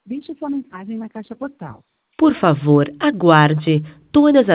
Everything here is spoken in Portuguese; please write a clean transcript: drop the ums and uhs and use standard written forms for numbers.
Deixe sua mensagem na caixa postal. Por favor, aguarde. Todas